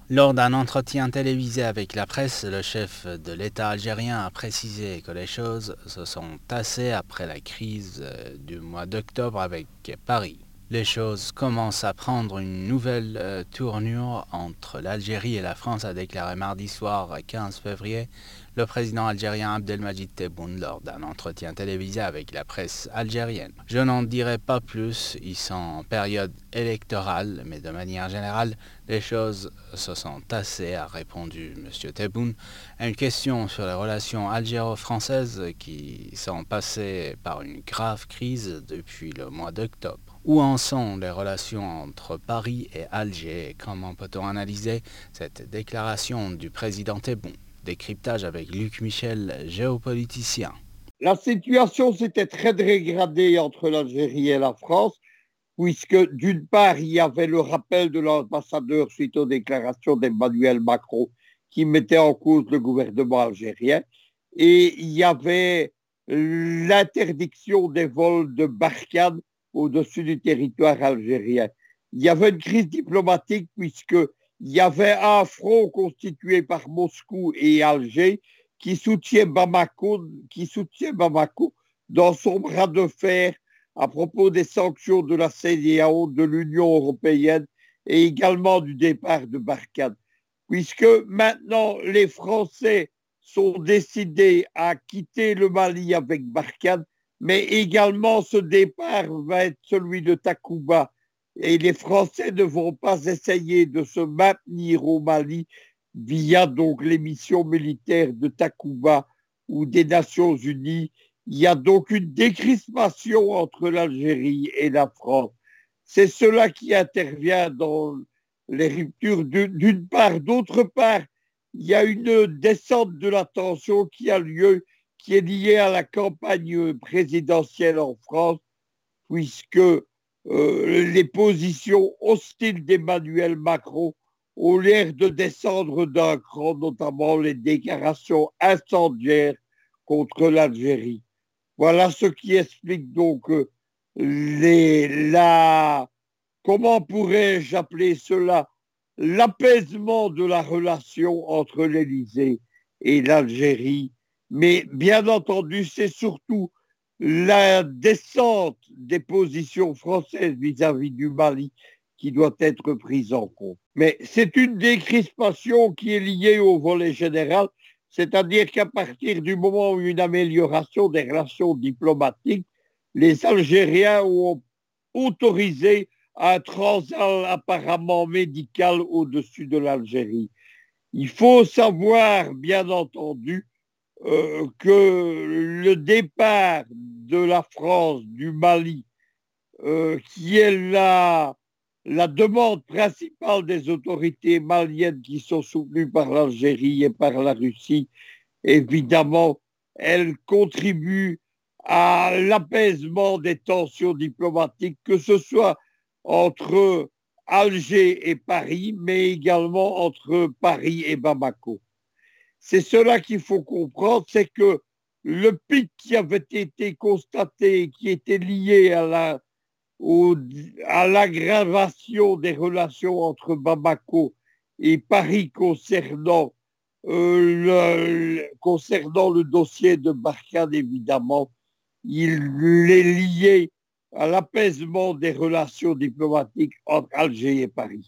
Lors d'un entretien télévisé avec la presse, le chef de l'État algérien a précisé que les choses se sont tassées après la crise du mois d'octobre avec Paris. Les choses commencent à prendre une nouvelle tournure entre l'Algérie et la France, a déclaré mardi soir 15 février le président algérien Abdelmadjid Tebboune lors d'un entretien télévisé avec la presse algérienne. Je n'en dirai pas plus, ils sont en période électorale, mais de manière générale, les choses se sont tassées, a répondu M. Tebboune à une question sur les relations algéro-françaises qui sont passées par une grave crise depuis le mois d'octobre. Où en sont les relations entre Paris et Alger et comment peut-on analyser cette déclaration du président Tebboune? Décryptage avec Luc Michel, géopoliticien. La situation s'était très dégradée entre l'Algérie et la France, puisque d'une part, il y avait le rappel de l'ambassadeur suite aux déclarations d'Emmanuel Macron qui mettait en cause le gouvernement algérien, et il y avait l'interdiction des vols de Barkhane au-dessus du territoire algérien. Il y avait une crise diplomatique puisqu'il y avait un front constitué par Moscou et Alger qui soutient Bamako dans son bras de fer à propos des sanctions de la CEDEAO, de l'Union européenne et également du départ de Barkhane. Puisque maintenant les Français sont décidés à quitter le Mali avec Barkhane, mais également ce départ va être celui de Takuba. Et les Français ne vont pas essayer de se maintenir au Mali via donc les missions militaires de Takuba ou des Nations Unies. Il y a donc une décrispation entre l'Algérie et la France. C'est cela qui intervient dans les ruptures d'une part. D'autre part, il y a une descente de la tension qui a lieu, qui est liée à la campagne présidentielle en France, puisque les positions hostiles d'Emmanuel Macron ont l'air de descendre d'un cran, notamment les déclarations incendiaires contre l'Algérie. Voilà ce qui explique donc comment pourrais-je appeler cela, l'apaisement de la relation entre l'Élysée et l'Algérie. Mais bien entendu, c'est surtout la descente des positions françaises vis-à-vis du Mali qui doit être prise en compte. Mais c'est une décrispation qui est liée au volet général, c'est-à-dire qu'à partir du moment où une amélioration des relations diplomatiques, les Algériens ont autorisé un transat apparemment médical au-dessus de l'Algérie. Il faut savoir, bien entendu, que le départ de la France du Mali, qui est la demande principale des autorités maliennes qui sont soutenues par l'Algérie et par la Russie, évidemment, elle contribue à l'apaisement des tensions diplomatiques, que ce soit entre Alger et Paris, mais également entre Paris et Bamako. C'est cela qu'il faut comprendre, c'est que le pic qui avait été constaté, qui était lié à l'aggravation des relations entre Bamako et Paris concernant le dossier de Barkhane, évidemment, il est lié à l'apaisement des relations diplomatiques entre Alger et Paris.